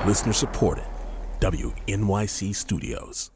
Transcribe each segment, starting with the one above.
Listener supported. WNYC Studios.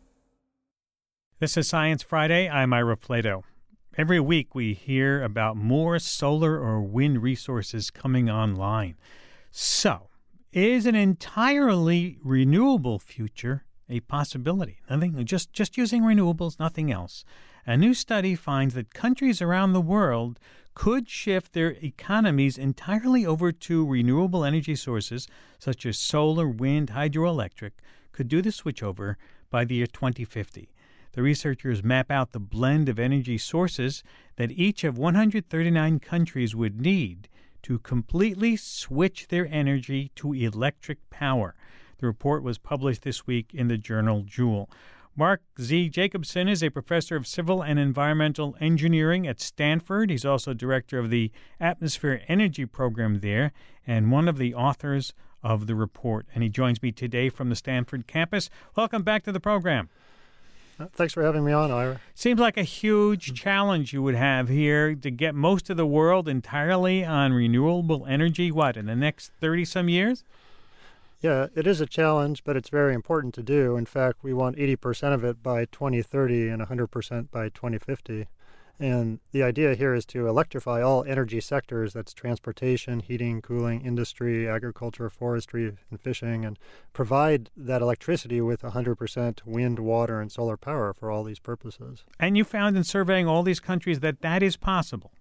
This is Science Friday. I'm Ira Plato. Every week we hear about more solar or wind resources coming online. So, is an entirely renewable future a possibility? Nothing, just using renewables, nothing else. A new study finds that countries around the world could shift their economies entirely over to renewable energy sources such as solar, wind, hydroelectric, could do the switchover by the year 2050. The researchers map out the blend of energy sources that each of 139 countries would need to completely switch their energy to electric power. The report was published this week in the journal Joule. Mark Z. Jacobson is a professor of civil and environmental engineering at Stanford. He's also director of the Atmosphere Energy Program there and one of the authors of the report. And he joins me today from the Stanford campus. Welcome back to the program. Thanks for having me on, Ira. Seems like a huge challenge you would have here to get most of the world entirely on renewable energy, in the next 30-some years? Yeah, it is a challenge, but it's very important to do. In fact, we want 80% of it by 2030 and 100% by 2050. And the idea here is to electrify all energy sectors. That's transportation, heating, cooling, industry, agriculture, forestry, and fishing, and provide that electricity with 100% wind, water, and solar power for all these purposes. And you found in surveying all these countries that is possible.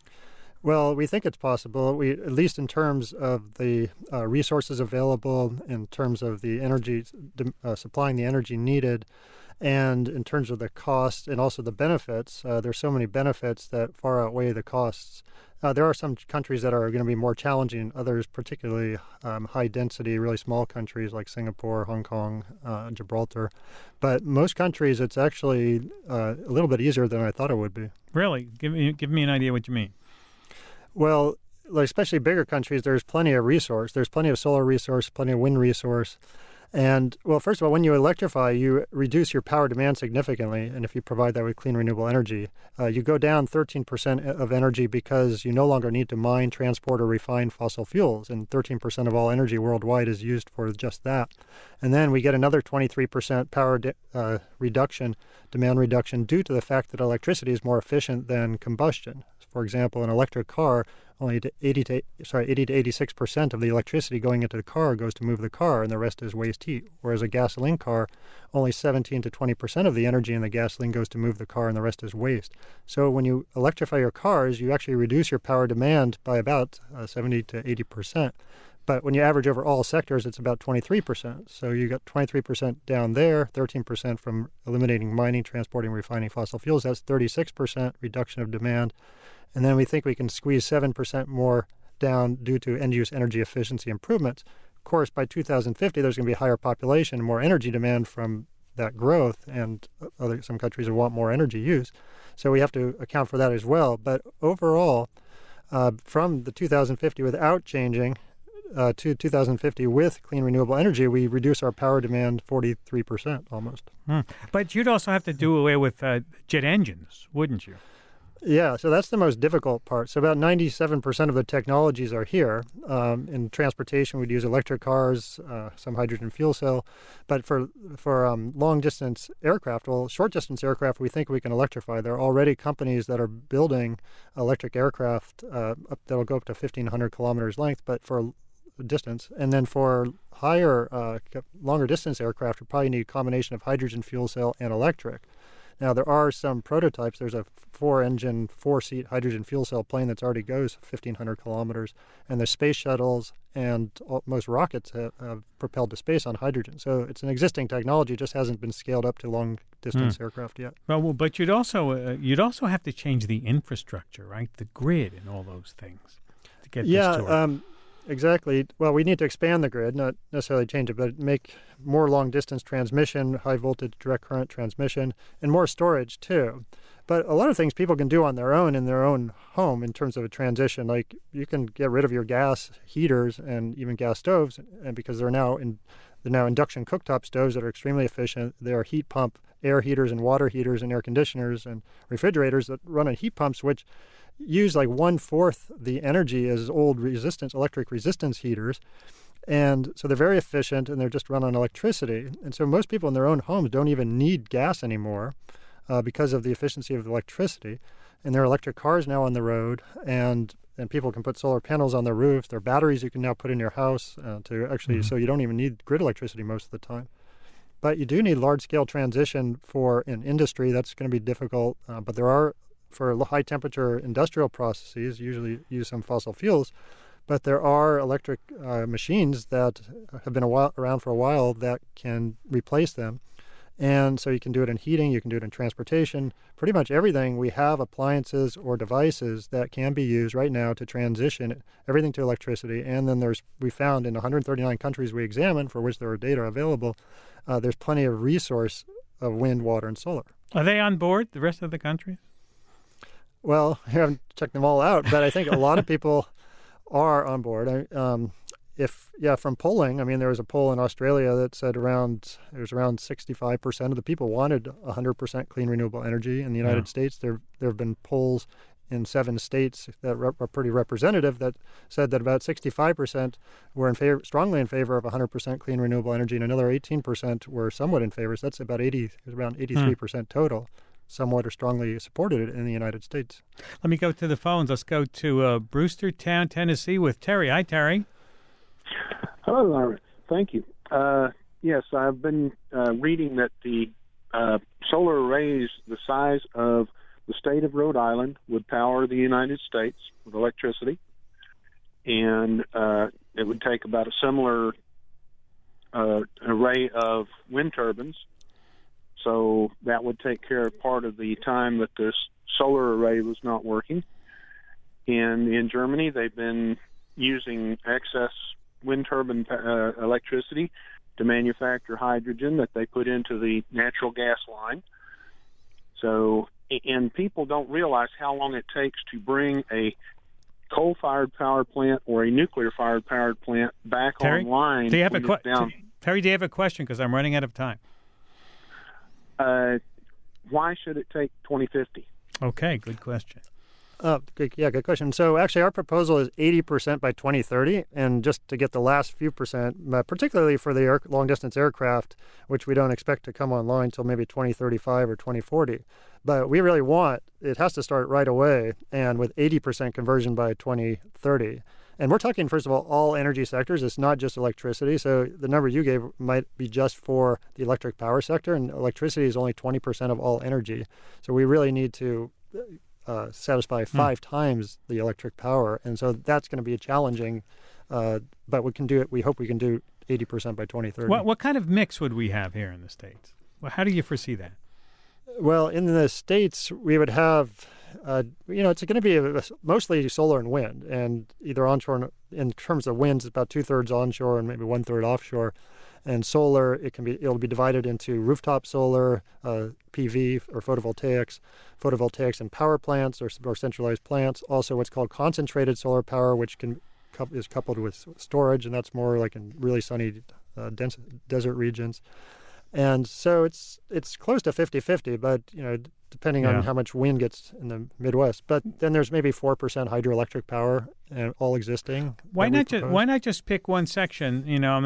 Well, we think it's possible. At least in terms of the resources available, in terms of the energy, supplying the energy needed, and in terms of the cost and also the benefits. There's so many benefits that far outweigh the costs. There are some countries that are going to be more challenging, others particularly high density, really small countries like Singapore, Hong Kong, Gibraltar. But most countries, it's actually a little bit easier than I thought it would be. Really? Give me an idea what you mean. Well, especially bigger countries, there's plenty of resource. There's plenty of solar resource, plenty of wind resource. And, well, first of all, when you electrify, you reduce your power demand significantly. And if you provide that with clean, renewable energy, you go down 13% of energy because you no longer need to mine, transport, or refine fossil fuels. And 13% of all energy worldwide is used for just that. And then we get another 23% power reduction, demand reduction, due to the fact that electricity is more efficient than combustion. For example, an electric car, only 80 to 86% of the electricity going into the car goes to move the car, and the rest is waste heat. Whereas a gasoline car, only 17 to 20% of the energy in the gasoline goes to move the car, and the rest is waste. So when you electrify your cars, you actually reduce your power demand by about 70 to 80%. But when you average over all sectors, it's about 23%. So you got 23% down there, 13% from eliminating mining, transporting, refining fossil fuels. That's 36% reduction of demand. And then we think we can squeeze 7% more down due to end-use energy efficiency improvements. Of course, by 2050, there's going to be a higher population, more energy demand from that growth, and some countries will want more energy use. So we have to account for that as well. But overall, from the 2050 without changing to 2050 with clean renewable energy, we reduce our power demand 43% almost. But you'd also have to do away with jet engines, wouldn't you? Yeah, so that's the most difficult part. So about 97% of the technologies are here. In transportation, we'd use electric cars, some hydrogen fuel cell. But for long-distance aircraft, short-distance aircraft, we think we can electrify. There are already companies that are building electric aircraft that'll go up to 1,500 kilometers length, but for distance. And then for higher, longer distance aircraft, we probably need a combination of hydrogen fuel cell and electric. Now, there are some prototypes. There's a 4-engine, 4-seat hydrogen fuel cell plane that already goes 1,500 kilometers. And the space shuttles and most rockets have propelled to space on hydrogen. So it's an existing technology, just hasn't been scaled up to long-distance aircraft yet. Well, but you'd also have to change the infrastructure, right? The grid and all those things to get this to work. Exactly. Well, we need to expand the grid, not necessarily change it, but make more long-distance transmission, high-voltage direct current transmission, and more storage, too. But a lot of things people can do on their own in their own home in terms of a transition. Like you can get rid of your gas heaters and even gas stoves, and because they're now induction cooktop stoves that are extremely efficient. They are heat pump air heaters and water heaters and air conditioners and refrigerators that run on heat pumps, which use like 1/4 the energy as old electric resistance heaters. And so they're very efficient, and they're just run on electricity. And so most people in their own homes don't even need gas anymore because of the efficiency of the electricity. And there are electric cars now on the road, and people can put solar panels on their roofs. There are batteries you can now put in your house to actually, so you don't even need grid electricity most of the time. But you do need large-scale transition for an industry. That's going to be difficult. But there are, for high-temperature industrial processes, usually use some fossil fuels. But there are electric machines that have been around for a while that can replace them. And so you can do it in heating, you can do it in transportation. Pretty much everything, we have appliances or devices that can be used right now to transition everything to electricity. And then we found in 139 countries we examined, for which there are data available, there's plenty of resource of wind, water, and solar. Are they on board, the rest of the countries? Well, I haven't checked them all out, but I think a lot of people are on board. From polling, I mean, there was a poll in Australia that said around 65% of the people wanted 100% clean renewable energy. In the United States, there have been polls in 7 states that are pretty representative that said that about 65% were strongly in favor of 100% clean renewable energy, and another 18% were somewhat in favor. So that's about around 83% total. Somewhat or strongly supported it in the United States. Let me go to the phones. Let's go to Brewstertown, Tennessee with Terry. Hi, Terry. Hello, Larry. Thank you. Yes, I've been reading that the solar arrays the size of the state of Rhode Island would power the United States with electricity, and it would take about a similar array of wind turbines. So that would take care of part of the time that this solar array was not working. And in Germany, they've been using excess wind turbine electricity to manufacture hydrogen that they put into the natural gas line. So, and people don't realize how long it takes to bring a coal-fired power plant or a nuclear-fired power plant back online. Terry, do you have a question? Because I'm running out of time. Why should it take 2050? Okay, good question. Good question. So actually our proposal is 80% by 2030, and just to get the last few percent, particularly for the long-distance aircraft, which we don't expect to come online until maybe 2035 or 2040. But we really it has to start right away, and with 80% conversion by 2030. And we're talking, first of all energy sectors. It's not just electricity. So the number you gave might be just for the electric power sector, and electricity is only 20% of all energy. So we really need to satisfy 5 times the electric power. And so that's going to be challenging, but we can do it. We hope we can do 80% by 2030. What kind of mix would we have here in the States? Well, how do you foresee that? Well, in the States, we would have, it's going to be mostly solar and wind, and either onshore. In terms of winds, about 2/3 onshore and maybe 1/3 offshore. And solar, it'll be divided into rooftop solar, PV or photovoltaics and power plants or centralized plants. Also, what's called concentrated solar power, which is coupled with storage, and that's more like in really sunny, dense desert regions. And so it's close to 50-50, but depending on how much wind gets in the Midwest. But then there's maybe 4% hydroelectric power, and all existing. Why not just pick one section?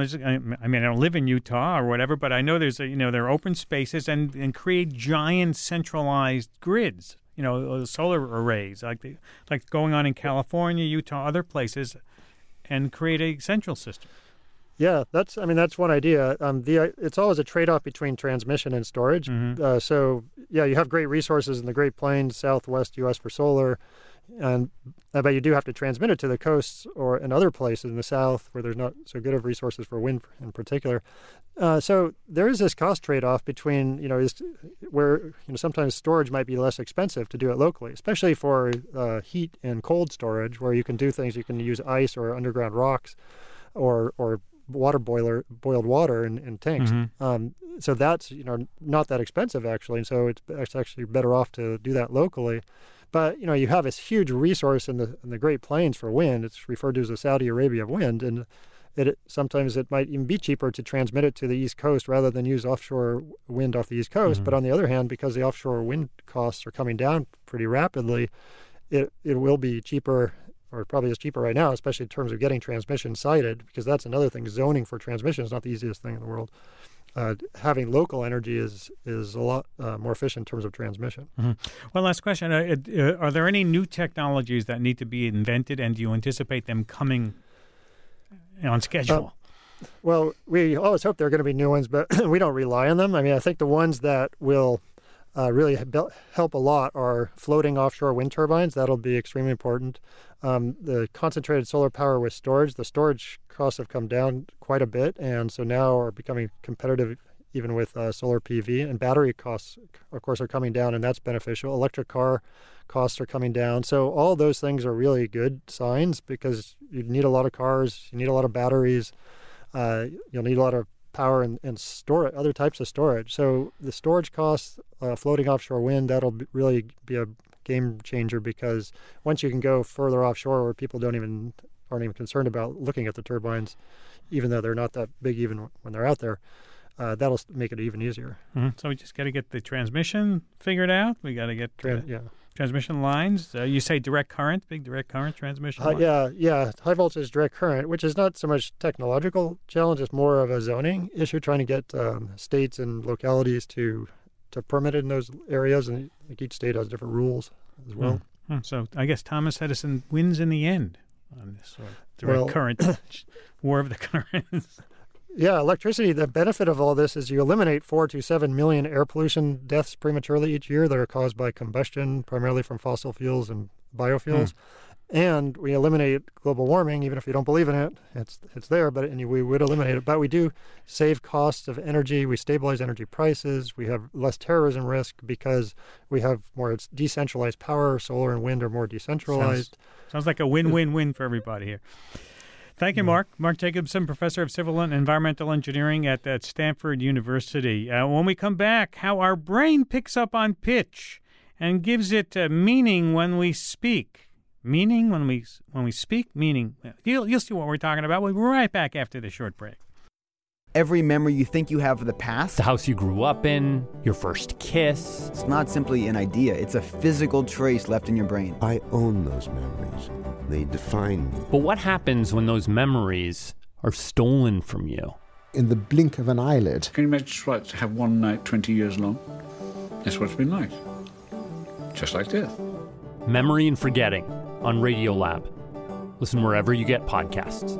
I don't live in Utah or whatever, but I know there are open spaces and create giant centralized grids. Solar arrays like going on in California, Utah, other places, and create a central system. Yeah, that's one idea. It's always a trade-off between transmission and storage. Mm-hmm. You have great resources in the Great Plains, Southwest U.S. for solar, but you do have to transmit it to the coasts or in other places in the South where there's not so good of resources for wind in particular. So there is this cost trade-off between, where sometimes storage might be less expensive to do it locally, especially for heat and cold storage, where you can do things. You can use ice or underground rocks, or boiled water in tanks. Mm-hmm. So that's not that expensive actually, and so it's actually better off to do that locally. But you have this huge resource in the Great Plains for wind. It's referred to as the Saudi Arabia of wind, and sometimes it might even be cheaper to transmit it to the East Coast rather than use offshore wind off the East Coast. Mm-hmm. But on the other hand, because the offshore wind costs are coming down pretty rapidly, it will be cheaper or probably is cheaper right now, especially in terms of getting transmission sited, because that's another thing. Zoning for transmission is not the easiest thing in the world. Having local energy is a lot more efficient in terms of transmission. Mm-hmm. One last question. Are there any new technologies that need to be invented, and do you anticipate them coming on schedule? Well, we always hope there are going to be new ones, but we don't rely on them. I mean, I think the ones that will really help a lot are floating offshore wind turbines. That'll be extremely important. The concentrated solar power with storage, the storage costs have come down quite a bit, and so now are becoming competitive even with solar PV. And battery costs, of course, are coming down, and that's beneficial. Electric car costs are coming down. So all those things are really good signs, because you need a lot of cars, you need a lot of batteries, you'll need a lot of power and other types of storage. So the storage costs, floating offshore wind, that'll really be a game changer, because once you can go further offshore where people aren't even concerned about looking at the turbines, even though they're not that big even when they're out there, that'll make it even easier. Mm-hmm. So we just got to get the transmission figured out. We got to get transmission lines. You say direct current, big direct current transmission lines? Yeah. High voltage direct current, which is not so much technological challenge, it's more of a zoning issue, trying to get states and localities to permit it in those areas, and like each state has different rules as well. Mm-hmm. So I guess Thomas Edison wins in the end on this sort of direct current, war of the currents. Yeah, electricity, the benefit of all this is you eliminate 4 to 7 million air pollution deaths prematurely each year that are caused by combustion, primarily from fossil fuels and biofuels. And we eliminate global warming, even if you don't believe in it. It's there, we would eliminate it. But we do save costs of energy. We stabilize energy prices. We have less terrorism risk because we have more decentralized power. Solar and wind are more decentralized. Sounds like a win-win-win for everybody here. Thank you, Mark. Mark Jacobson, professor of civil and environmental engineering at Stanford University. When we come back, how our brain picks up on pitch and gives it meaning when we speak. Meaning when we speak, meaning. You'll see what we're talking about. We'll be right back after the short break. Every memory you think you have of the past, the house you grew up in, your first kiss. It's not simply an idea. It's a physical trace left in your brain. I own those memories. They define me. But what happens when those memories are stolen from you? In the blink of an eyelid. Can you imagine what to have one night 20 years long? That's what it's been like. Just like death. Memory and Forgetting on Radiolab. Listen wherever you get podcasts.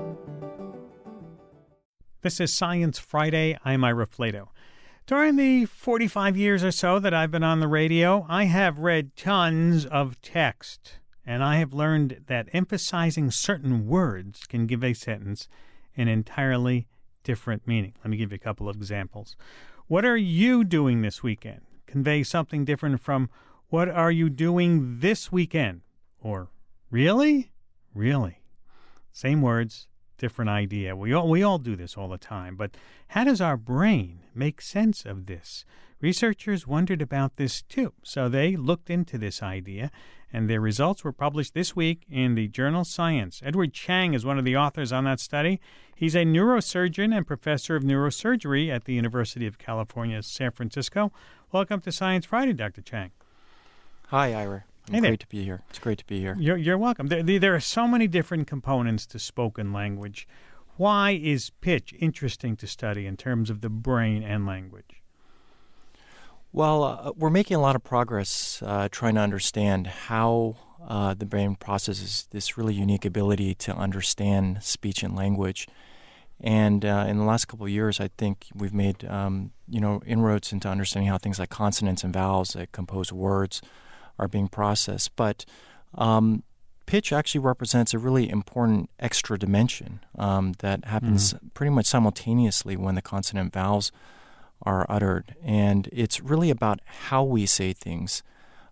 This is Science Friday. I'm Ira Flato. During the 45 years or so that I've been on the radio, I have read tons of text, and I have learned that emphasizing certain words can give a sentence an entirely different meaning. Let me give you a couple of examples. What are you doing this weekend? Convey something different from what are you doing this weekend? Or really? Really? Same words, different idea. We all do this all the time, but how does our brain make sense of this? Researchers wondered about this too, so they looked into this idea, and their results were published this week in the journal Science. Edward Chang is one of the authors on that study. He's a neurosurgeon and professor of neurosurgery at the University of California, San Francisco. Welcome to Science Friday, Dr. Chang. Hi, Ira. Great to be here. It's great to be here. You're welcome. There are so many different components to spoken language. Why is pitch interesting to study in terms of the brain and language? Well, we're making a lot of progress trying to understand how the brain processes this really unique ability to understand speech and language. And in the last couple of years, I think we've made inroads into understanding how things like consonants and vowels that compose words are being processed. But pitch actually represents a really important extra dimension that happens pretty much simultaneously when the consonant vowels are uttered. And it's really about how we say things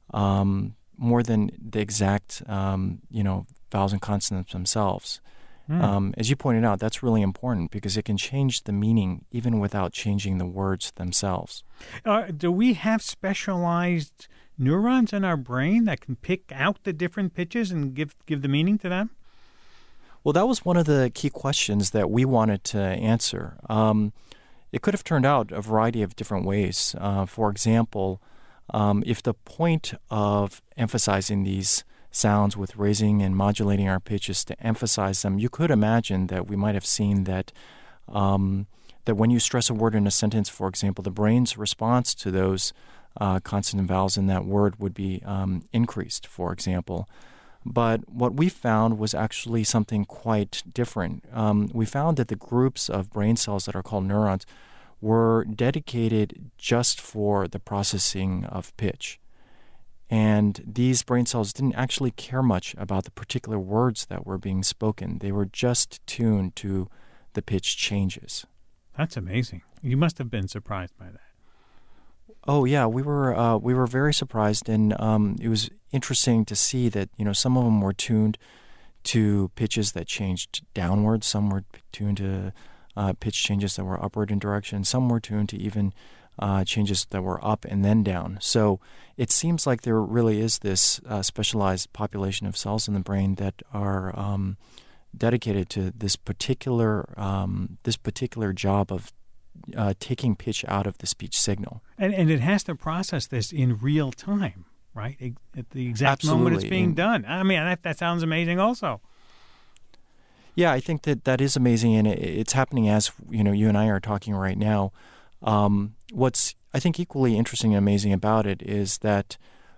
more than the exact, vowels and consonants themselves. As you pointed out, that's really important because it can change the meaning even without changing the words themselves. Do we have specialized neurons in our brain that can pick out the different pitches and give the meaning to them? Well, that was one of the key questions that we wanted to answer. It could have turned out a variety of different ways. For example, if the point of emphasizing these sounds with raising and modulating our pitches to emphasize them, you could imagine that we might have seen that that when you stress a word in a sentence, for example, the brain's response to those consonant vowels in that word would be increased, for example. But what we found was actually something quite different. We found that the groups of brain cells that are called neurons were dedicated just for the processing of pitch. And these brain cells didn't actually care much about the particular words that were being spoken. They were just tuned to the pitch changes. That's amazing. You must have been surprised by that. Oh yeah, we were very surprised, and it was interesting to see that some of them were tuned to pitches that changed downward. Some were tuned to pitch changes that were upward in direction. Some were tuned to even changes that were up and then down. So it seems like there really is this specialized population of cells in the brain that are dedicated to this particular job of taking pitch out of the speech signal. And it has to process this in real time, right? At the exact Absolutely. moment it's being done. I mean, that sounds amazing also. Yeah, I think that is amazing, and it's happening as you and I are talking right now. What's I think equally interesting and amazing about it is that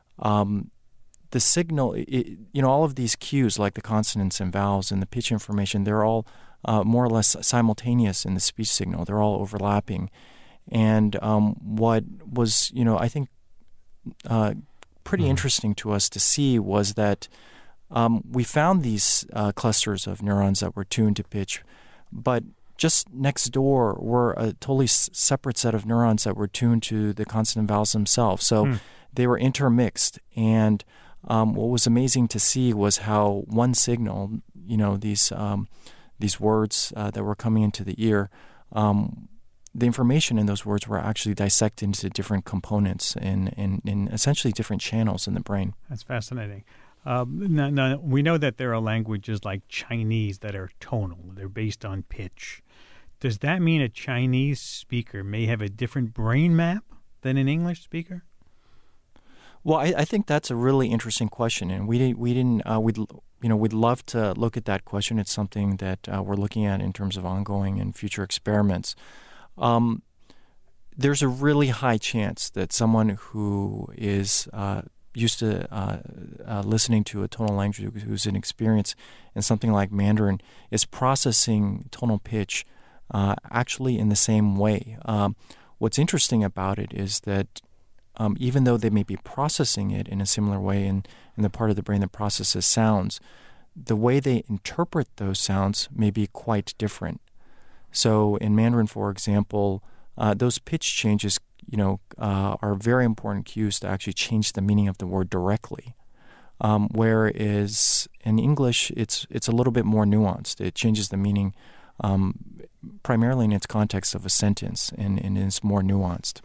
the signal, all of these cues like the consonants and vowels and the pitch information, they're all more or less simultaneous in the speech signal. They're all overlapping. And what was, I think pretty interesting to us to see was that we found these clusters of neurons that were tuned to pitch, but just next door were a totally separate set of neurons that were tuned to the consonant vowels themselves. So they were intermixed. And what was amazing to see was how one signal, these words that were coming into the ear, the information in those words were actually dissected into different components in essentially different channels in the brain. That's fascinating. Now, we know that there are languages like Chinese that are tonal. They're based on pitch. Does that mean a Chinese speaker may have a different brain map than an English speaker? Well, I think that's a really interesting question, and we'd love to look at that question. It's something that we're looking at in terms of ongoing and future experiments. There's a really high chance that someone who is used to listening to a tonal language, who's an experience in something like Mandarin, is processing tonal pitch actually in the same way. What's interesting about it is that even though they may be processing it in a similar way in the part of the brain that processes sounds, the way they interpret those sounds may be quite different. So in Mandarin, for example, those pitch changes, are very important cues to actually change the meaning of the word directly. Whereas in English, it's a little bit more nuanced. It changes the meaning primarily in its context of a sentence, and is more nuanced.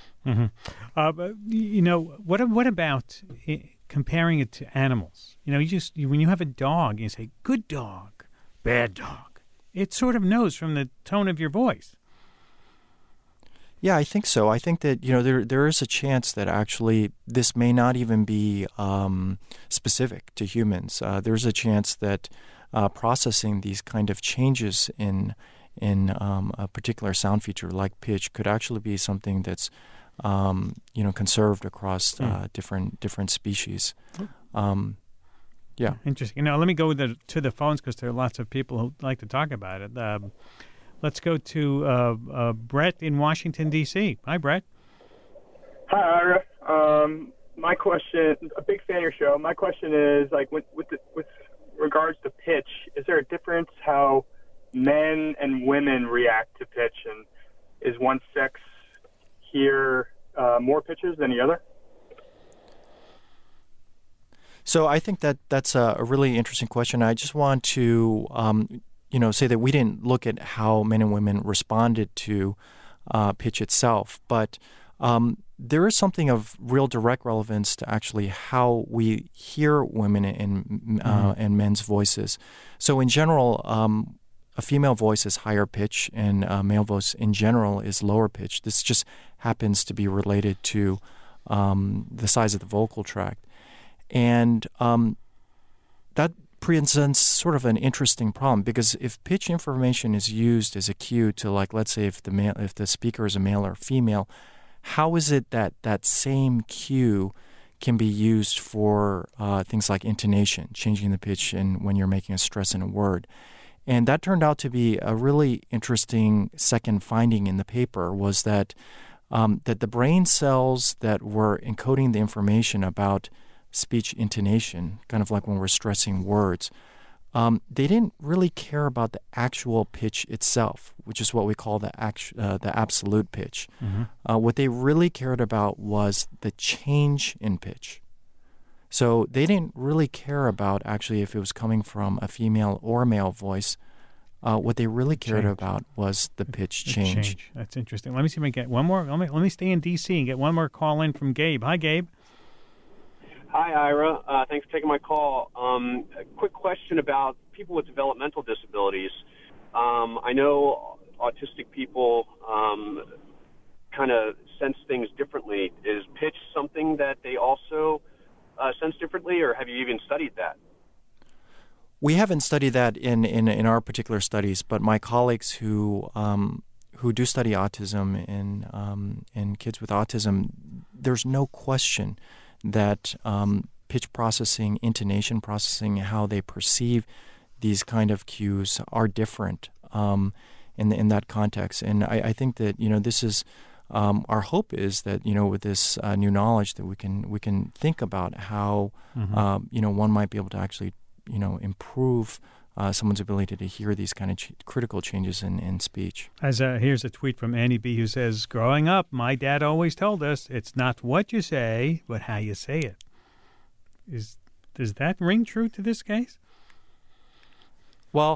Mm-hmm. What about comparing it to animals? When you have a dog, you say, good dog, bad dog. It sort of knows from the tone of your voice. Yeah, I think so. I think that, there is a chance that actually this may not even be specific to humans. There's a chance that processing these kind of changes in a particular sound feature like pitch could actually be something that's conserved across different species. Yeah. Interesting. Let me go to the phones because there are lots of people who like to talk about it. Let's go to Brett in Washington, D.C. Hi, Brett. Hi, Ira. My question, a big fan of your show. My question is, with regards to pitch, is there a difference how men and women react to pitch? And is one sex hear more pitches than the other? So I think that's a really interesting question. I just want to say that we didn't look at how men and women responded to pitch itself, but there is something of real direct relevance to actually how we hear women and men's voices. So in general, a female voice is higher pitch, and a male voice in general is lower pitch. This just happens to be related to the size of the vocal tract. And that presents sort of an interesting problem, because if pitch information is used as a cue to, like, let's say if the speaker is a male or female, how is it that that same cue can be used for things like intonation, changing the pitch when you're making a stress in a word? And that turned out to be a really interesting second finding in the paper, was that that the brain cells that were encoding the information about speech intonation, kind of like when we're stressing words, they didn't really care about the actual pitch itself, which is what we call the absolute pitch. Mm-hmm. What they really cared about was the change in pitch. So they didn't really care about actually if it was coming from a female or male voice. What they really cared about was the pitch change. That's interesting. Let me see if I can get one more. Let me stay in D.C. and get one more call in from Gabe. Hi, Gabe. Hi, Ira. Thanks for taking my call. A quick question about people with developmental disabilities. I know autistic people kind of sense things differently. Is pitch something that they also sense differently, or have you even studied that? We haven't studied that in our particular studies, but my colleagues who do study autism in kids with autism, there's no question that pitch processing, intonation processing, how they perceive these kind of cues are different in that context. And I think that this is our hope is that with this new knowledge that we can think about how one might be able to actually improve someone's ability to hear these kind of critical changes in speech. Here's a tweet from Annie B. who says, "Growing up, my dad always told us it's not what you say, but how you say it." Does that ring true to this case? Well,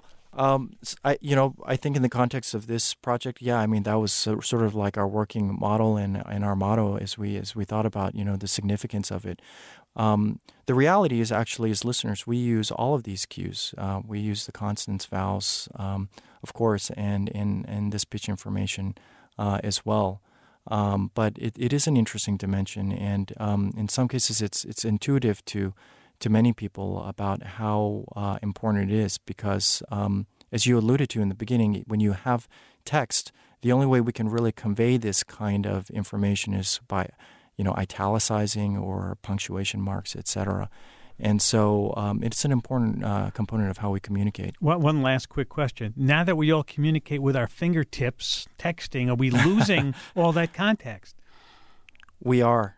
I think in the context of this project, that was sort of like our working model and our motto as we thought about the significance of it. The reality is actually, as listeners, we use all of these cues. We use the consonants, vowels, of course, and this pitch information as well. But it is an interesting dimension, and in some cases, it's intuitive to many people about how important it is, because as you alluded to in the beginning, when you have text, the only way we can really convey this kind of information is by italicizing or punctuation marks, etc. And so it's an important component of how we communicate. One last quick question. Now that we all communicate with our fingertips, texting, are we losing all that context? We are.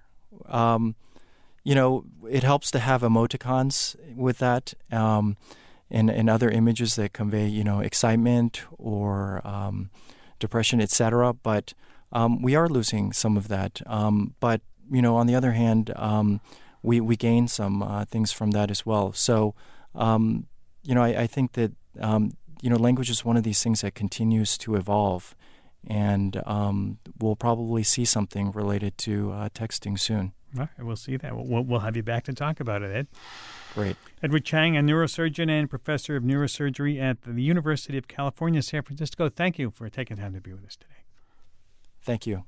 It helps to have emoticons with that and other images that convey, excitement or depression, etc. But we are losing some of that. But, on the other hand, we gain some things from that as well. So, I think that, language is one of these things that continues to evolve. And we'll probably see something related to texting soon. All right, we'll see that. We'll have you back to talk about it, Ed. Great. Edward Chang, a neurosurgeon and professor of neurosurgery at the University of California, San Francisco. Thank you for taking time to be with us today. Thank you.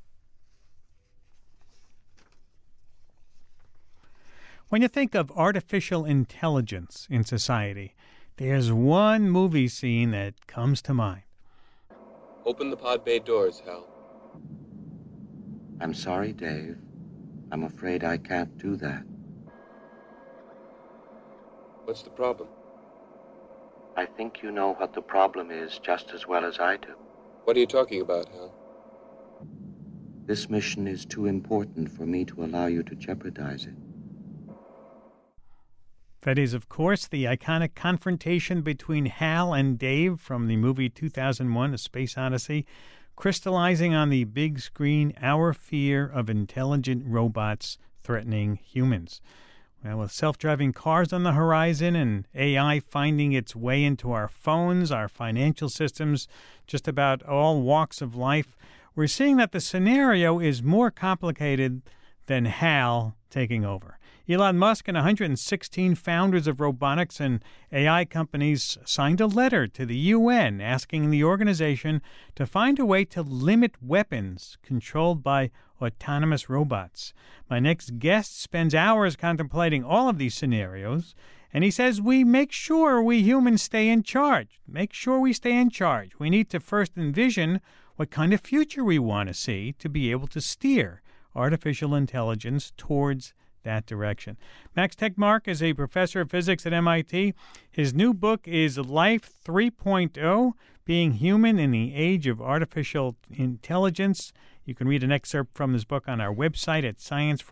When you think of artificial intelligence in society, there's one movie scene that comes to mind. Open the pod bay doors, Hal. I'm sorry, Dave. I'm afraid I can't do that. What's the problem? I think you know what the problem is just as well as I do. What are you talking about, Hal? This mission is too important for me to allow you to jeopardize it. That is, of course, the iconic confrontation between Hal and Dave from the movie 2001, A Space Odyssey, crystallizing on the big screen our fear of intelligent robots threatening humans. Well, with self-driving cars on the horizon and AI finding its way into our phones, our financial systems, just about all walks of life, we're seeing that the scenario is more complicated than Hal taking over. Elon Musk and 116 founders of robotics and AI companies signed a letter to the UN asking the organization to find a way to limit weapons controlled by autonomous robots. My next guest spends hours contemplating all of these scenarios And he says we make sure we humans stay in charge. Make sure we stay in charge. We need to first envision what kind of future we want to see to be able to steer artificial intelligence towards that direction. Max Tegmark is a professor of physics at MIT. His new book is Life 3.0, Being Human in the Age of Artificial Intelligence. You can read an excerpt from this book on our website at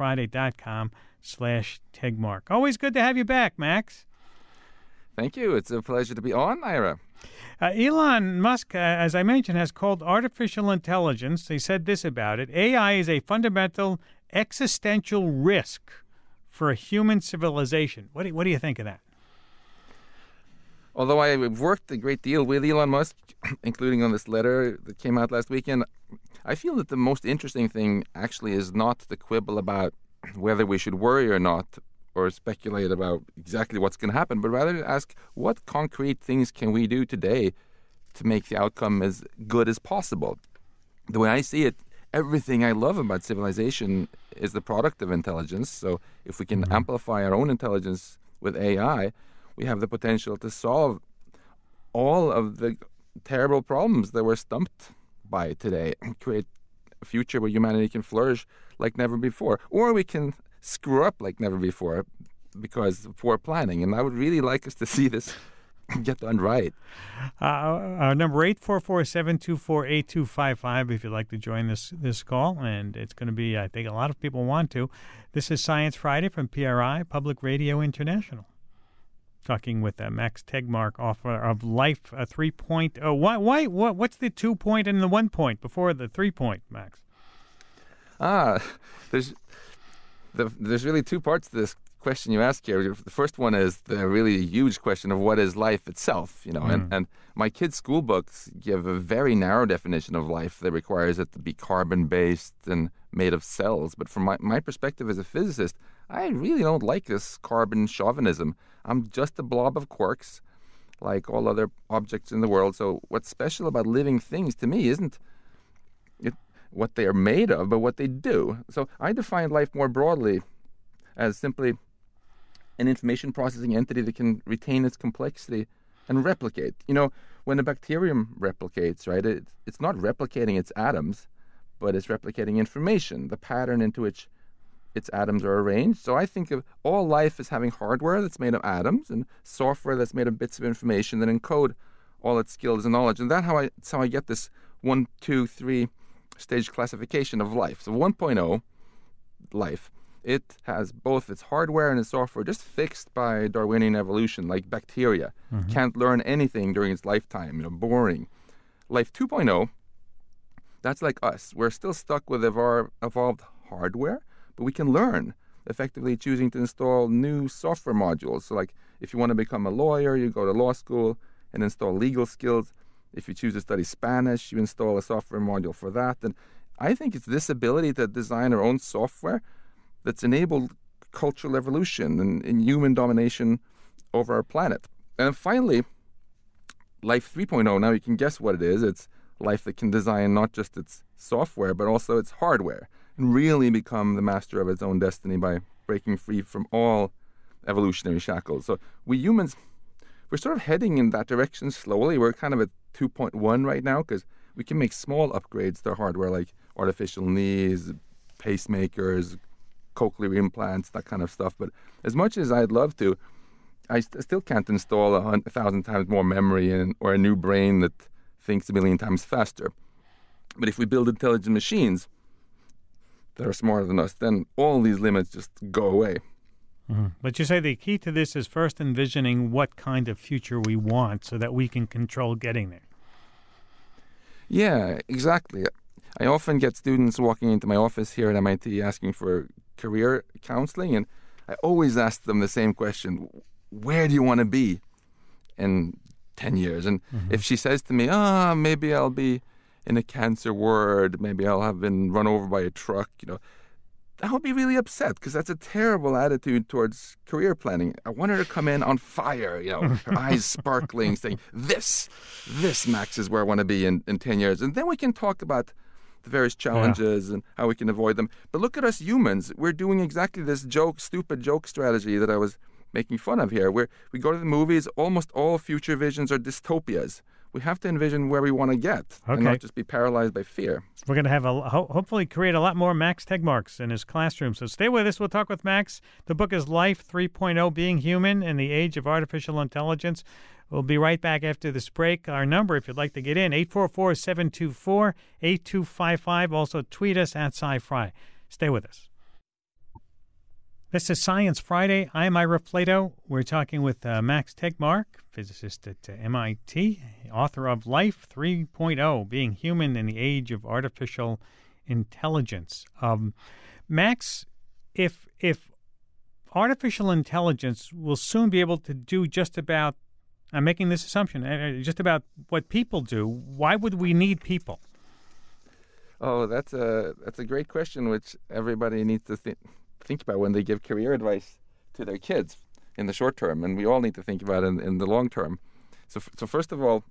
sciencefriday.com/Tegmark. Always good to have you back, Max. Thank you. It's a pleasure to be on, Ira. Elon Musk, as I mentioned, has called artificial intelligence, he said this about it, AI is a fundamental existential risk for a human civilization. What do you think of that? Although I've worked a great deal with Elon Musk, including on this letter that came out last weekend, I feel that the most interesting thing actually is not the quibble about whether we should worry or not, or speculate about exactly what's going to happen, but rather ask what concrete things can we do today to make the outcome as good as possible. The way I see it, everything I love about civilization is the product of intelligence. So if we can amplify our own intelligence with AI, we have the potential to solve all of the terrible problems that we're stumped by today and create a future where humanity can flourish like never before. Or we can screw up like never before because of poor planning. And I would really like us to see this get done right. Number 844-724-8255 if you'd like to join this call. And it's going to be, I think a lot of people want to. This is Science Friday from PRI, Public Radio International. Talking with Max Tegmark, author of Life 3.0. What's the 2 point and the 1 point before the 3 point, Max? There's really two parts to this question you asked here. The first one is the really huge question of what is life itself, and my kids' school books give a very narrow definition of life that requires it to be carbon-based and made of cells. But from my perspective as a physicist, I really don't like this carbon chauvinism. I'm just a blob of quarks like all other objects in the world. So what's special about living things to me isn't what they are made of, but what they do. So I define life more broadly as simply an information processing entity that can retain its complexity and replicate. When a bacterium replicates, right, it's not replicating its atoms, but it's replicating information, the pattern into which its atoms are arranged. So I think of all life as having hardware that's made of atoms and software that's made of bits of information that encode all its skills and knowledge. And that's how I get this 1, 2, 3 stage classification of life. So 1.0, life, it has both its hardware and its software just fixed by Darwinian evolution, like bacteria. Can't learn anything during its lifetime, boring. Life 2.0, that's like us. We're still stuck with evolved hardware, but we can learn, effectively choosing to install new software modules. So like if you want to become a lawyer, you go to law school and install legal skills. If you choose to study Spanish, you install a software module for that. And I think it's this ability to design our own software that's enabled cultural evolution and human domination over our planet. And finally, Life 3.0, now you can guess what it is. It's life that can design not just its software, but also its hardware, and really become the master of its own destiny by breaking free from all evolutionary shackles. So we humans, we're sort of heading in that direction slowly. We're kind of at 2.1 right now because we can make small upgrades to our hardware like artificial knees, pacemakers, cochlear implants, that kind of stuff. But as much as I'd love to, I still can't install 1,000 times more memory or a new brain that thinks 1 million times faster. But if we build intelligent machines that are smarter than us, then all these limits just go away. But you say the key to this is first envisioning what kind of future we want so that we can control getting there. Yeah, exactly. I often get students walking into my office here at MIT asking for career counseling, and I always ask them the same question: where do you want to be in 10 years? And if she says to me, maybe I'll be in a cancer ward, maybe I'll have been run over by a truck, I would be really upset because that's a terrible attitude towards career planning. I want her to come in on fire, her eyes sparkling, saying, this, Max, is where I want to be in 10 years. And then we can talk about the various challenges and how we can avoid them. But look at us humans. We're doing exactly this stupid joke strategy that I was making fun of here. We go to the movies, almost all future visions are dystopias. We have to envision where we want to get and not just be paralyzed by fear. We're going to have hopefully create a lot more Max Tegmarks in his classroom. So stay with us. We'll talk with Max. The book is Life 3.0, Being Human in the Age of Artificial Intelligence. We'll be right back after this break. Our number, if you'd like to get in, 844-724-8255. Also tweet us at SciFri. Stay with us. This is Science Friday. I'm Ira Flatow. We're talking with Max Tegmark, physicist at MIT, author of Life 3.0, Being Human in the Age of Artificial Intelligence. Max, if artificial intelligence will soon be able to do just about, I'm making this assumption, just about what people do, why would we need people? Oh, that's a great question, which everybody needs to think about when they give career advice to their kids in the short term, and we all need to think about it in the long term. So first of all,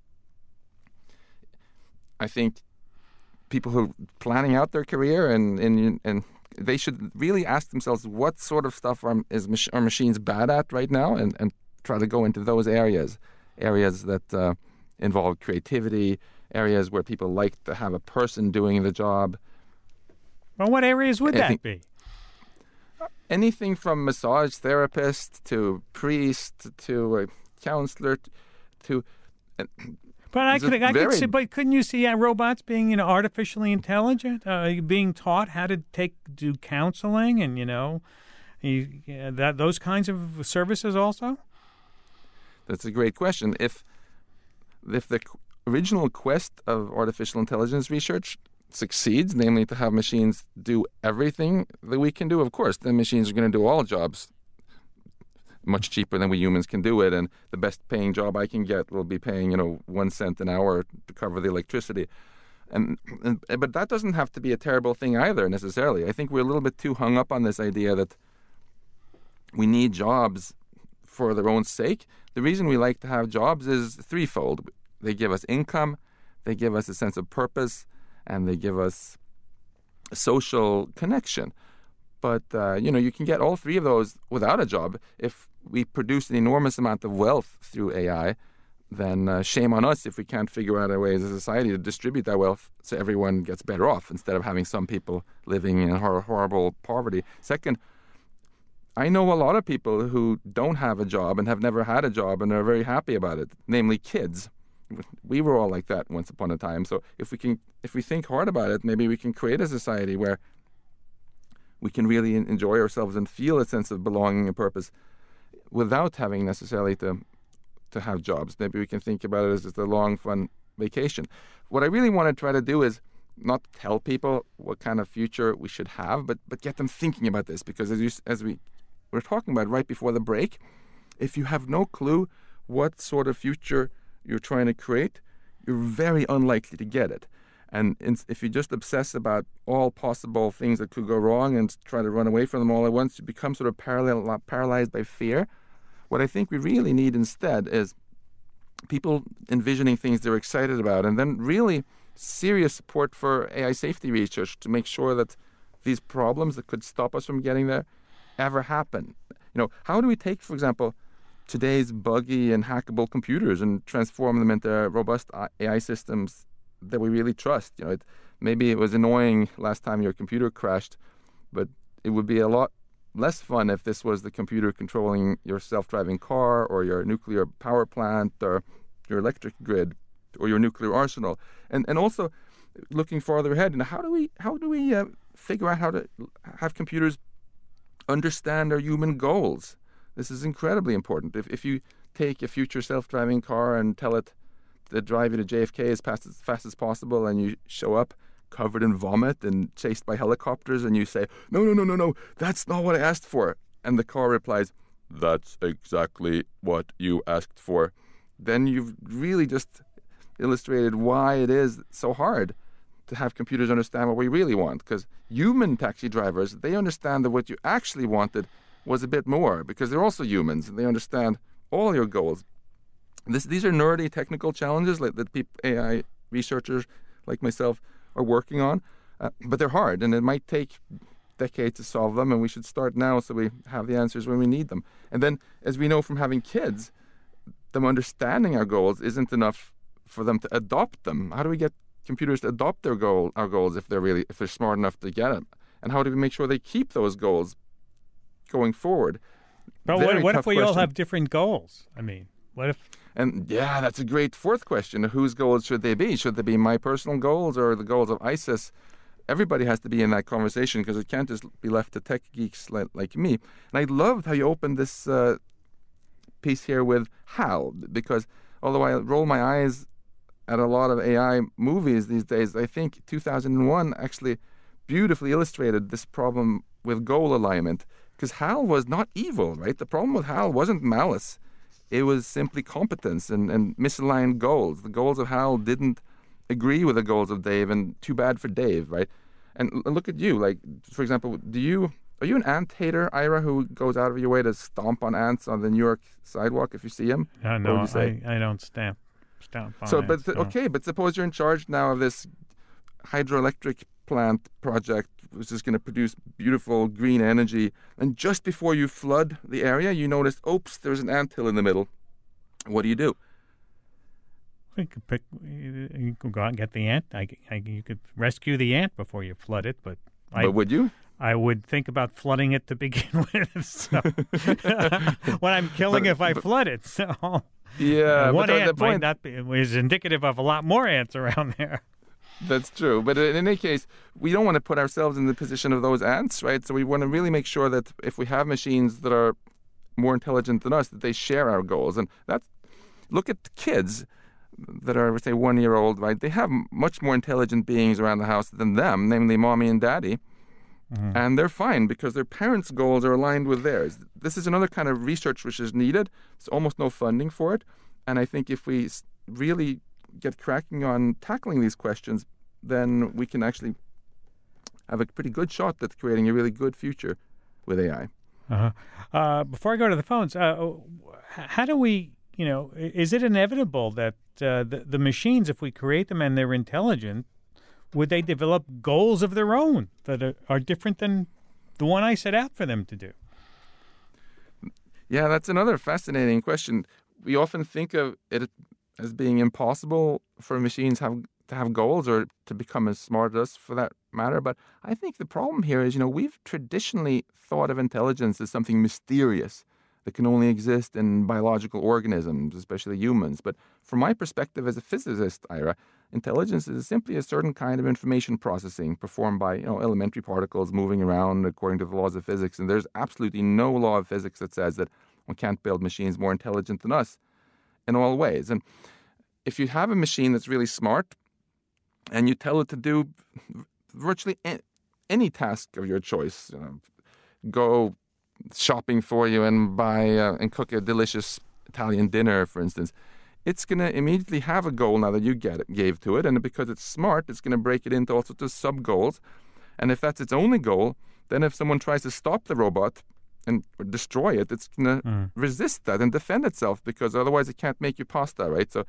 I think people who are planning out their career and they should really ask themselves what sort of stuff are machines bad at right now, and try to go into those areas that involve creativity, areas where people like to have a person doing the job. Well, what areas would that be? Anything from massage therapist to priest to a counselor to. But I could see. But couldn't you see robots being, artificially intelligent, being taught how to do counseling and those kinds of services also? That's a great question. If the original quest of artificial intelligence research succeeds, namely to have machines do everything that we can do, of course, then machines are going to do all jobs much cheaper than we humans can do it, and the best paying job I can get will be paying 1 cent an hour to cover the electricity. But that doesn't have to be a terrible thing either necessarily. I think we're a little bit too hung up on this idea that we need jobs for their own sake. The reason we like to have jobs is threefold. They give us income, they give us a sense of purpose, and they give us a social connection. But, you can get all three of those without a job. If we produce an enormous amount of wealth through AI, then shame on us if we can't figure out a way as a society to distribute that wealth so everyone gets better off instead of having some people living in horrible poverty. Second, I know a lot of people who don't have a job and have never had a job and are very happy about it, namely kids. We were all like that once upon a time. So if we think hard about it, maybe we can create a society where we can really enjoy ourselves and feel a sense of belonging and purpose without having necessarily to have jobs. Maybe we can think about it as just a long, fun vacation. What I really want to try to do is not tell people what kind of future we should have, but get them thinking about this. Because as we were talking about right before the break, if you have no clue what sort of future you're trying to create, you're very unlikely to get it. And if you just obsess about all possible things that could go wrong and try to run away from them all at once, you become sort of paralyzed by fear. What I think we really need instead is people envisioning things they're excited about, and then really serious support for AI safety research to make sure that these problems that could stop us from getting there ever happen. How do we take, for example, today's buggy and hackable computers and transform them into robust AI systems that we really trust? Maybe it was annoying last time your computer crashed, but it would be a lot less fun if this was the computer controlling your self-driving car or your nuclear power plant or your electric grid or your nuclear arsenal. And also looking farther ahead, how do we figure out how to have computers understand our human goals? This is incredibly important. If you take a future self-driving car and tell it to drive you to JFK as fast as possible, and you show up covered in vomit and chased by helicopters, and you say, no, that's not what I asked for. And the car replies, that's exactly what you asked for. Then you've really just illustrated why it is so hard to have computers understand what we really want. Because human taxi drivers, they understand that what you actually wanted was a bit more, because they're also humans and they understand all your goals. These are nerdy technical challenges that AI researchers like myself are working on, but they're hard, and it might take decade to solve them, and we should start now so we have the answers when we need them. And then, as we know from having kids, them understanding our goals isn't enough for them to adopt them. How do we get computers to adopt our goals if they're smart enough to get them? And how do we make sure they keep those goals going forward? But what if we all have different goals? I mean, what if... And yeah, that's a great fourth question. Whose goals should they be? Should they be my personal goals or the goals of ISIS? Everybody has to be in that conversation because it can't just be left to tech geeks like me. And I loved how you opened this piece here with HAL, because although I roll my eyes at a lot of AI movies these days, I think 2001 actually beautifully illustrated this problem with goal alignment, because HAL was not evil, right? The problem with HAL wasn't malice. It was simply competence and misaligned goals. The goals of HAL didn't agree with the goals of Dave, and too bad for Dave, right? And look at you, like, for example, are you an ant hater, Ira, who goes out of your way to stomp on ants on the New York sidewalk if you see them? No, I don't stomp on ants. Okay, but suppose you're in charge now of this hydroelectric plant project, which is going to produce beautiful green energy, and just before you flood the area, you notice, oops, there's an anthill in the middle. What do? You could go out and get the ant. You could rescue the ant before you flood it, but would you? I would think about flooding it to begin with. So what I'm killing if I flood it. So yeah, one ant might not be is indicative of a lot more ants around there. That's true. But in any case, we don't want to put ourselves in the position of those ants, right? So we want to really make sure that if we have machines that are more intelligent than us, that they share our goals. And look at the kids that are, say, 1 year old, right? They have much more intelligent beings around the house than them, namely mommy and daddy. Mm-hmm. And they're fine because their parents' goals are aligned with theirs. This is another kind of research which is needed. There's almost no funding for it. And I think if we really get cracking on tackling these questions, then we can actually have a pretty good shot at creating a really good future with AI. Before I go to the phones, how do we, is it inevitable that the machines, if we create them and they're intelligent, would they develop goals of their own that are different than the one I set out for them to do? Yeah, that's another fascinating question. We often think of it as being impossible for machines to have goals or to become as smart as us for that matter. But I think the problem here is, we've traditionally thought of intelligence as something mysterious that can only exist in biological organisms, especially humans. But from my perspective as a physicist, Ira, intelligence is simply a certain kind of information processing performed by, elementary particles moving around according to the laws of physics. And there's absolutely no law of physics that says that one can't build machines more intelligent than us in all ways. And if you have a machine that's really smart and you tell it to do virtually any task of your choice, go shopping for you and buy and cook a delicious Italian dinner, for instance, it's going to immediately have a goal now that you gave to it. And because it's smart, it's going to break it into all sorts of sub-goals. And if that's its only goal, then if someone tries to stop the robot and destroy it, it's going to resist that and defend itself, because otherwise it can't make you pasta, right? So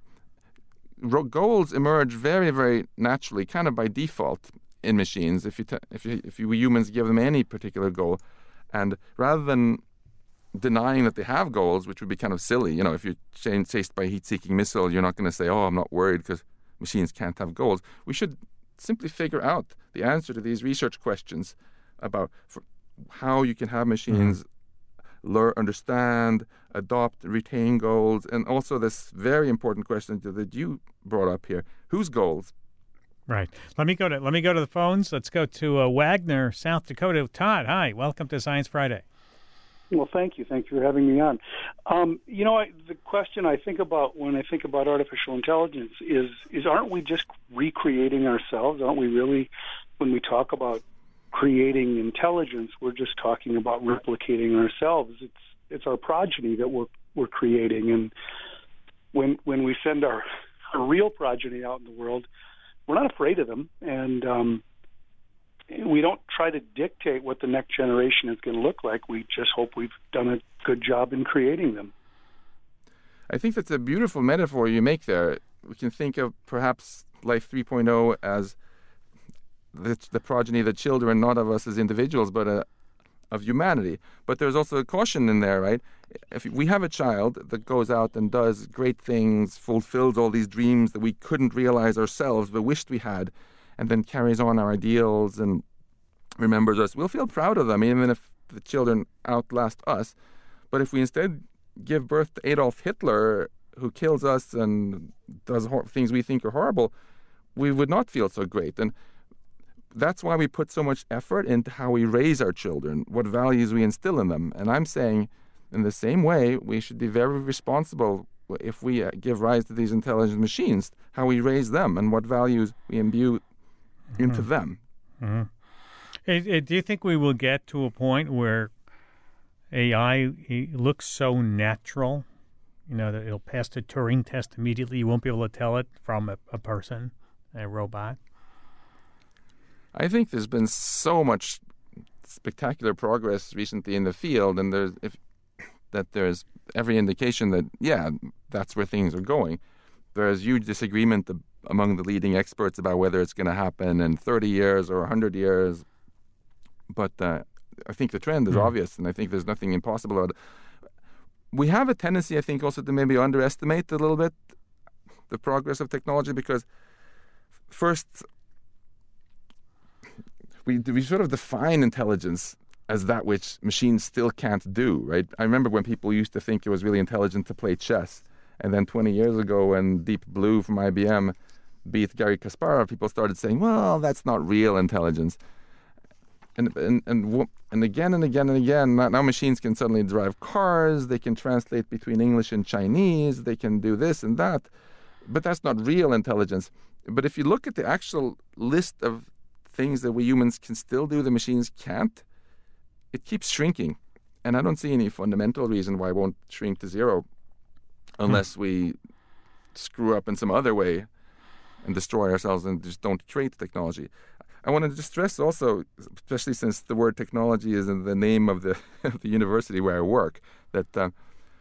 goals emerge very, very naturally, kind of by default in machines. If you humans give them any particular goal, and rather than denying that they have goals, which would be kind of silly, if you're chased by a heat-seeking missile, you're not going to say, "Oh, I'm not worried because machines can't have goals." We should simply figure out the answer to these research questions about how you can have machines learn, understand, adopt, retain goals, and also this very important question that you brought up here: whose goals? Right. Let me go to the phones. Let's go to Wagner, South Dakota. Todd, hi. Welcome to Science Friday. Well, thank you. Thank you for having me on. The question I think about when I think about artificial intelligence is aren't we just recreating ourselves? Aren't we really, when we talk about creating intelligence, we're just talking about replicating ourselves? It's our progeny that we're creating, and when we send our real progeny out in the world, we're not afraid of them, and we don't try to dictate what the next generation is going to look like. We just hope we've done a good job in creating them. I think that's a beautiful metaphor you make there. We can think of perhaps Life 3.0 as the progeny, the children, not of us as individuals, but of humanity. But there's also a caution in there, right? If we have a child that goes out and does great things, fulfills all these dreams that we couldn't realize ourselves but wished we had, and then carries on our ideals and remembers us, we'll feel proud of them, even if the children outlast us. But if we instead give birth to Adolf Hitler, who kills us and does things we think are horrible, we would not feel so great. And that's why we put so much effort into how we raise our children, what values we instill in them. And I'm saying, in the same way, we should be very responsible if we give rise to these intelligent machines, how we raise them and what values we imbue into them. Do you think we will get to a point where AI looks so natural, that it'll pass the Turing test immediately? You won't be able to tell it from a person, a robot? I think there's been so much spectacular progress recently in the field, and there's every indication that, that's where things are going. There's huge disagreement among the leading experts about whether it's going to happen in 30 years or 100 years. But I think the trend is obvious, and I think there's nothing impossible about it. We have a tendency, I think, also to maybe underestimate a little bit the progress of technology, because first, we sort of define intelligence as that which machines still can't do, right? I remember when people used to think it was really intelligent to play chess. And then 20 years ago, when Deep Blue from IBM beat Garry Kasparov, people started saying, well, that's not real intelligence. And again and again and again, now machines can suddenly drive cars, they can translate between English and Chinese, they can do this and that, but that's not real intelligence. But if you look at the actual list of things that we humans can still do, the machines can't, it keeps shrinking. And I don't see any fundamental reason why it won't shrink to zero unless we screw up in some other way and destroy ourselves and just don't create technology. I want to just stress also, especially since the word technology is in the name of the university where I work, that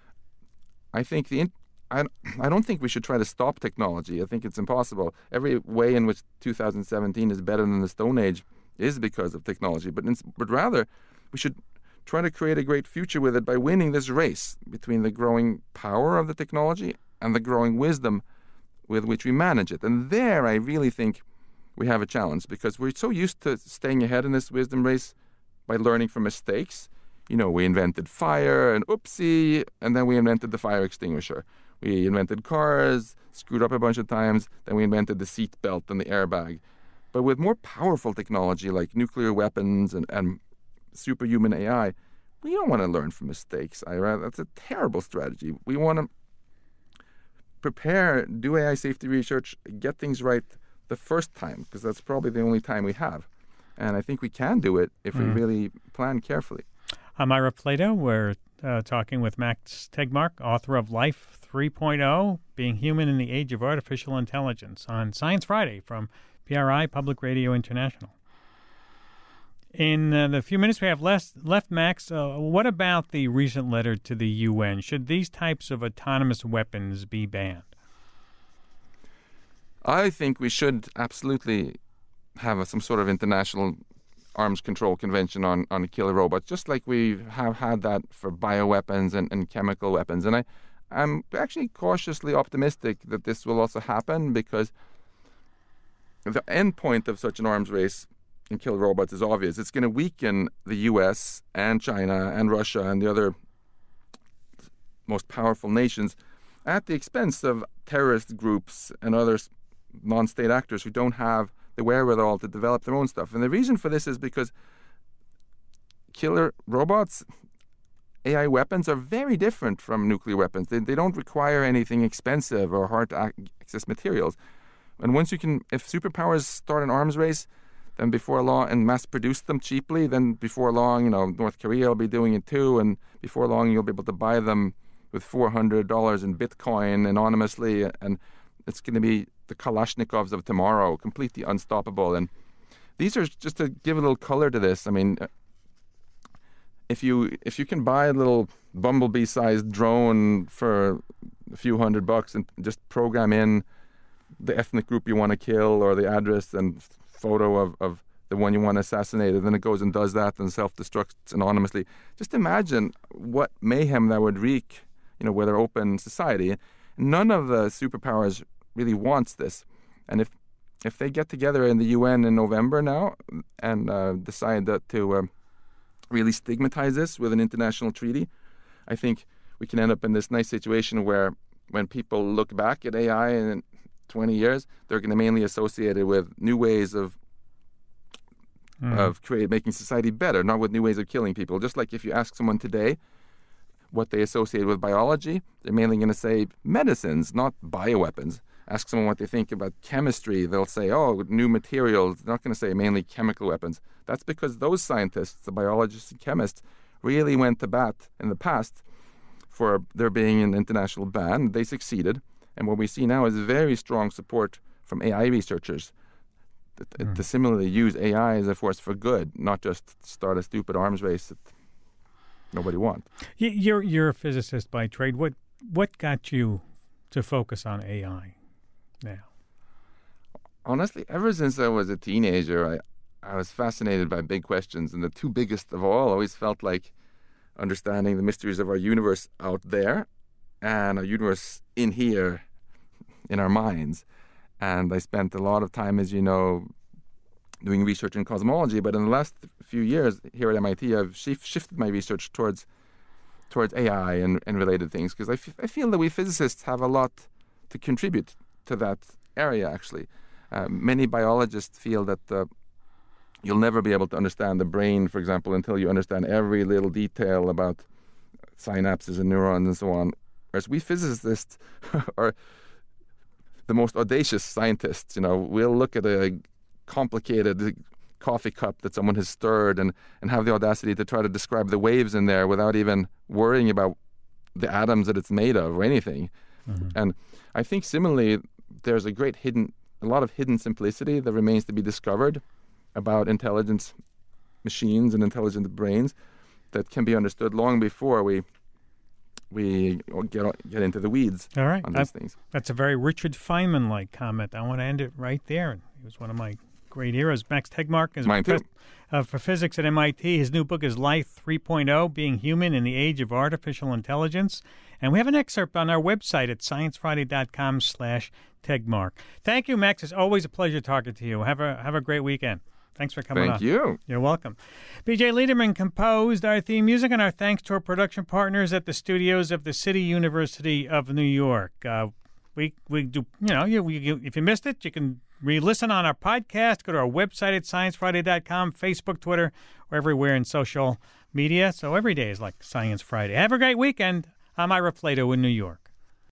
I think I don't think we should try to stop technology. I think it's impossible. Every way in which 2017 is better than the Stone Age is because of technology, but rather we should try to create a great future with it by winning this race between the growing power of the technology and the growing wisdom with which we manage it. And there I really think we have a challenge, because we're so used to staying ahead in this wisdom race by learning from mistakes. We invented fire and oopsie, and then we invented the fire extinguisher. We invented cars, screwed up a bunch of times, then we invented the seat belt and the airbag. But with more powerful technology like nuclear weapons and superhuman AI, we don't want to learn from mistakes, Ira. That's a terrible strategy. We want to prepare, do AI safety research, get things right the first time, because that's probably the only time we have. And I think we can do it if we really plan carefully. I'm Ira Flatow. We're talking with Max Tegmark, author of Life 3.0, Being Human in the Age of Artificial Intelligence, on Science Friday from PRI, Public Radio International. In the few minutes we have left, Max, what about the recent letter to the UN? Should these types of autonomous weapons be banned? I think we should absolutely have some sort of international arms control convention on killer robots, just like we have had that for bioweapons and chemical weapons. And I'm actually cautiously optimistic that this will also happen, because the end point of such an arms race in killer robots is obvious. It's going to weaken the U.S. and China and Russia and the other most powerful nations at the expense of terrorist groups and other non-state actors who don't have the wherewithal to develop their own stuff. And the reason for this is because killer robots, AI weapons, are very different from nuclear weapons. They don't require anything expensive or hard to access materials. And if superpowers start an arms race, then before long, and mass produce them cheaply, then before long, North Korea will be doing it too, and before long you'll be able to buy them with $400 in Bitcoin anonymously, and it's going to be the Kalashnikovs of tomorrow, completely unstoppable. And these are, just to give a little color to this, I mean, if you can buy a little bumblebee-sized drone for a few $100 and just program in the ethnic group you want to kill or the address and photo of the one you want to assassinate, and then it goes and does that and self-destructs anonymously. Just imagine what mayhem that would wreak, with our open society. None of the superpowers really wants this. And if they get together in the UN in November now and decide to really stigmatize this with an international treaty, I think we can end up in this nice situation where when people look back at AI in 20 years, they're going to mainly associate it with new ways of making society better, not with new ways of killing people. Just like if you ask someone today what they associate with biology, they're mainly going to say medicines, not bioweapons. Ask someone what they think about chemistry, they'll say, new materials. They're not going to say mainly chemical weapons. That's because those scientists, the biologists and chemists, really went to bat in the past for there being an international ban. They succeeded. And what we see now is very strong support from AI researchers to similarly use AI as a force for good, not just start a stupid arms race that nobody wants. You're a physicist by trade. What got you to focus on AI now? Honestly, ever since I was a teenager, I was fascinated by big questions, and the two biggest of all always felt like understanding the mysteries of our universe out there and our universe in here, in our minds. And I spent a lot of time, as you know, doing research in cosmology. But in the last few years here at MIT, I've shifted my research towards AI and related things, because I feel that we physicists have a lot to contribute to that area, actually. Many biologists feel that you'll never be able to understand the brain, for example, until you understand every little detail about synapses and neurons and so on. Whereas we physicists are the most audacious scientists. We'll look at a complicated coffee cup that someone has stirred and have the audacity to try to describe the waves in there without even worrying about the atoms that it's made of or anything. Mm-hmm. And I think similarly, there's a lot of hidden simplicity that remains to be discovered about intelligent machines and intelligent brains that can be understood long before we get into the weeds. All right. On these things. That's a very Richard Feynman-like comment. I want to end it right there. He was one of my great heroes. Max Tegmark is professor for physics at MIT. His new book is Life 3.0, Being Human in the Age of Artificial Intelligence. And we have an excerpt on our website at sciencefriday.com/Tegmark. Thank you, Max. It's always a pleasure talking to you. Have a great weekend. Thanks for coming on. Thank you. You're welcome. B.J. Liederman composed our theme music, and our thanks to our production partners at the studios of the City University of New York. We do, if you missed it, you can re-listen on our podcast. Go to our website at sciencefriday.com, Facebook, Twitter, or everywhere in social media. So every day is like Science Friday. Have a great weekend. I'm Ira Flato in New York.